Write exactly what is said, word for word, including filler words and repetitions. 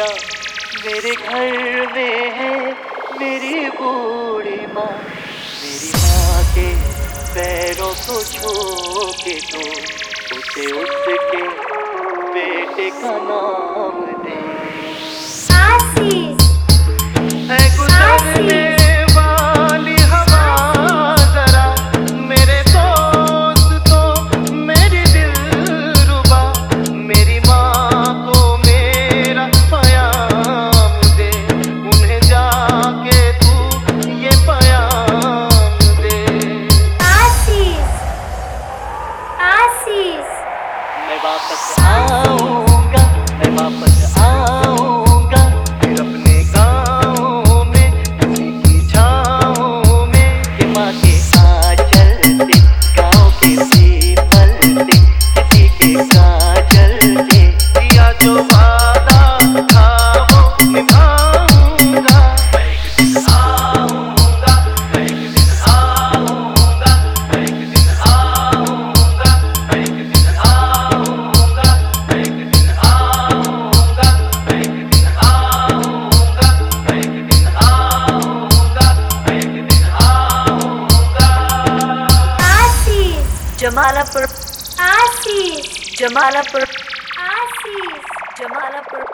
मेरा मेरे घर में है मेरी बूढ़ी माँ। मेरी माँ के पैरों को छू के तो उसे उसके बेटे का नाम दे। आशीष, है गुजरने वाली हवा जरा मेरे दोस्त तो मेरी दिलरुबा। मेरी माँ को मेरा प्याम दे, उन्हें जाके तू ये प्याम दे। आशीष, आशीष, मैं वापस आऊँगा, मैं वापस आऊँगा फिर अपने गाँव में किसी की छाँव में। कि माँ के आँचल से, गाँव के पीपल से, किसी के काजल से किया जो वादा था वो निभाऊँगा। मैं एक दिन आऊँगा, मैं एक दिन आऊँगा, मैं एक दिन आऊँगा, मैं एक दिन आऊँगा, मैं एक दिन आऊँगा, मैं एक दिन आऊँगा, मैं एक दिन आऊँगा, मैं एक दिन आऊँगा। आशीष, जमालापुर, आशीष, जमालापुर, आशीष, जमालापुर।